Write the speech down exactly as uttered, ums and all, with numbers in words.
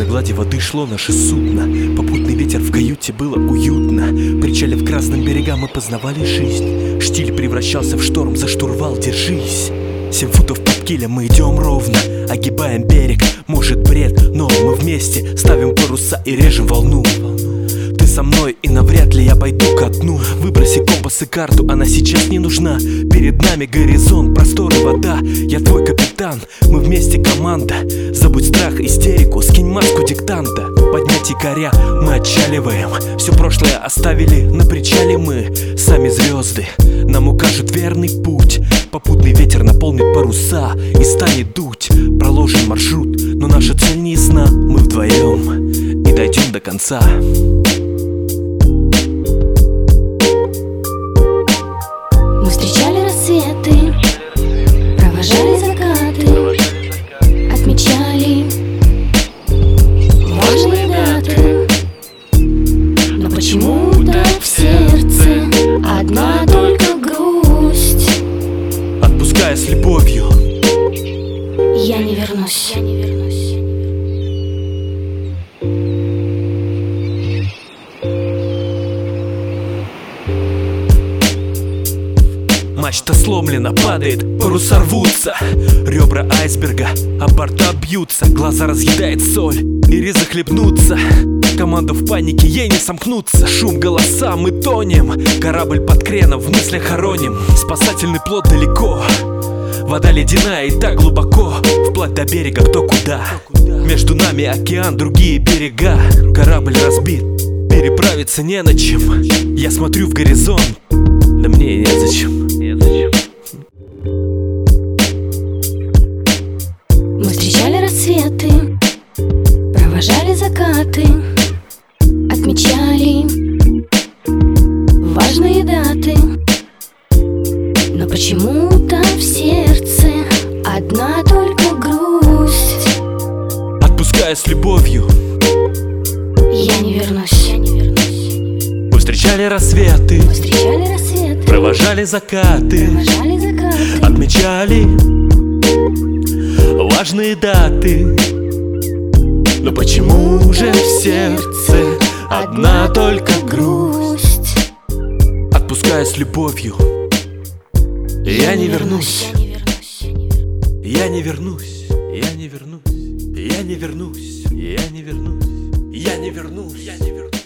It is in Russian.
глади воды шло наше судно. Попутный ветер в каюте, было уютно. Причалив к разным берегам, мы познавали жизнь. Штиль превращался в шторм, за штурвал держись. Семь футов под килем, мы идем ровно, огибаем берег, может бред, но мы вместе ставим паруса и режем волну. Ты со мной, и навряд ли я пойду ко дну. Выброси компас и карту, она сейчас не нужна. Перед нами горизонт, простор и вода. Я твой капитан, мы вместе команда. Забудь страх, истерику, скинь маску диктанта. Поднять якоря, мы отчаливаем. Все прошлое оставили на причале мы. Сами звезды нам укажут верный путь. Попутный ветер наполнит паруса и станет дуть. Проложен маршрут, но наша цель не ясна. Мы вдвоем и дойдем до конца. Мы встречали рассветы, провожали закаты, отмечали важные даты. Но почему-то в сердце одна только грусть. Отпуская с любовью, Я не вернусь. мачта сломлена, падает, паруса рвутся. Ребра айсберга об борта бьются. Глаза разъедает соль, ири захлебнутся. Команда в панике, ей не сомкнуться. Шум, голоса, мы тонем. Корабль под креном, в мыслях хороним. Спасательный плот далеко. Вода ледяная и так глубоко. Вплоть до берега кто куда. Между нами океан, другие берега. Корабль разбит, переправиться не на чем. Я смотрю в горизонт, да мне и незачем. Мы встречали рассветы, провожали закаты, отмечали важные даты. Но почему-то в сердце одна только грусть. Отпуская с любовью, Я не вернусь. мы встречали рассветы, Мы встречали рассветы, провожали закаты, провожали закаты, отмечали важные даты. Но почему же в сердце одна только грусть? Отпуская с любовью, я не вернусь. Я не вернусь, я не вернусь, я не вернусь, я не вернусь, я не вернусь, я не вернусь.